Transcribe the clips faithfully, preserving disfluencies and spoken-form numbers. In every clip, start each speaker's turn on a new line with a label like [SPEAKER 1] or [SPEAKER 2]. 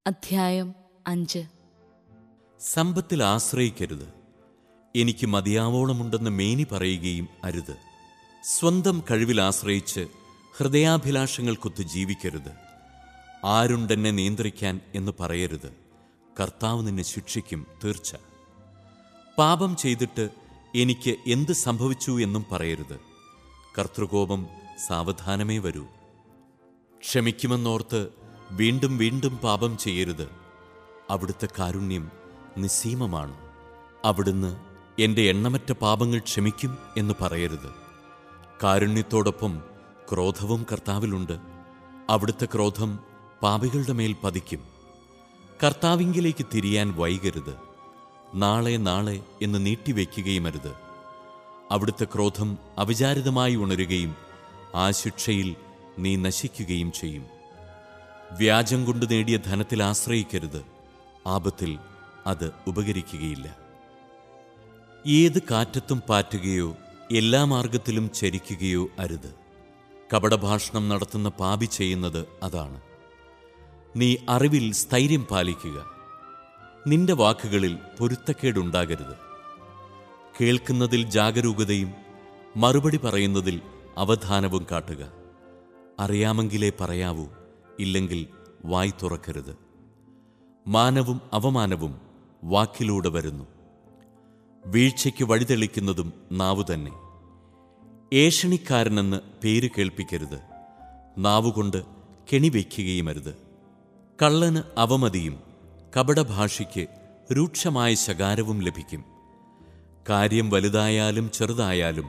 [SPEAKER 1] അധ്യായം അഞ്ച്.
[SPEAKER 2] സമ്പത്തിൽ ആശ്രയിക്കരുത്. എനിക്ക് മതിയാവോളമുണ്ടെന്ന് മേനി പറയുകയും അരുത്. സ്വന്തം കഴിവിൽ ആശ്രയിച്ച് ഹൃദയാഭിലാഷങ്ങൾക്കൊത്ത് ജീവിക്കരുത്. ആരുണ്ടെന്നെ നിയന്ത്രിക്കാൻ എന്ന് പറയരുത്. കർത്താവ് നിന്നെ ശിക്ഷിക്കും തീർച്ച. പാപം ചെയ്തിട്ട് എനിക്ക് എന്ത് സംഭവിച്ചു എന്നും പറയരുത്. കർത്തൃകോപം സാവധാനമേ വരൂ. ക്ഷമിക്കുമെന്നോർത്ത് വീണ്ടും വീണ്ടും പാപം ചെയ്യരുത്. അവിടുത്തെ കാരുണ്യം നിസ്സീമമാണ്. അവിടുന്ന് എൻ്റെ എണ്ണമറ്റ പാപങ്ങൾ ക്ഷമിക്കും എന്ന് പറയരുത്. കാരുണ്യത്തോടൊപ്പം ക്രോധവും കർത്താവിലുണ്ട്. അവിടുത്തെ ക്രോധം പാപികളുടെ മേൽ പതിക്കും. കർത്താവിങ്കിലേക്ക് തിരിയാൻ വൈകരുത്. നാളെ നാളെ എന്ന് നീട്ടിവെക്കുകയുമരുത്. അവിടുത്തെ ക്രോധം അവിചാരിതമായി ഉണരുകയും ആ ശിക്ഷയിൽ നീ നശിക്കുകയും ചെയ്യും. വ്യാജം കൊണ്ട് നേടിയ ധനത്തിൽ ആശ്രയിക്കരുത്. ആപത്തിൽ അത് ഉപകരിക്കുകയില്ല. ഏത് കാറ്റത്തും പാറ്റുകയോ എല്ലാ മാർഗത്തിലും ചരിക്കുകയോ അരുത്. കപടഭാഷണം നടത്തുന്ന പാപി ചെയ്യുന്നത് അതാണ്. നീ അറിവിൽ സ്ഥൈര്യം പാലിക്കുക. നിന്റെ വാക്കുകളിൽ പൊരുത്തക്കേടുണ്ടാകരുത്. കേൾക്കുന്നതിൽ ജാഗരൂകതയും മറുപടി പറയുന്നതിൽ അവധാനവും കാട്ടുക. അറിയാമെങ്കിലേ പറയാവൂ, ഇല്ലെങ്കിൽ വായ് തുറക്കരുത്. മാനവും അവമാനവും വാക്കിലൂടെ വരുന്നു. വീഴ്ചയ്ക്ക് വഴിതെളിക്കുന്നതും നാവു തന്നെ. ഏഷണിക്കാരനെന്ന് പേര് കേൾപ്പിക്കരുത്. നാവുകൊണ്ട് കെണിവയ്ക്കുകയുമരുത്. കള്ളന് അവമതിയും കപടഭാഷിക്ക് രൂക്ഷമായ ശകാരവും ലഭിക്കും. കാര്യം വലുതായാലും ചെറുതായാലും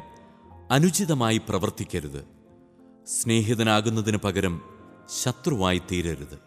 [SPEAKER 2] അനുചിതമായി പ്രവർത്തിക്കരുത്. സ്നേഹിതനാകുന്നതിന് പകരം ശത്രുവായി തീരരുത്.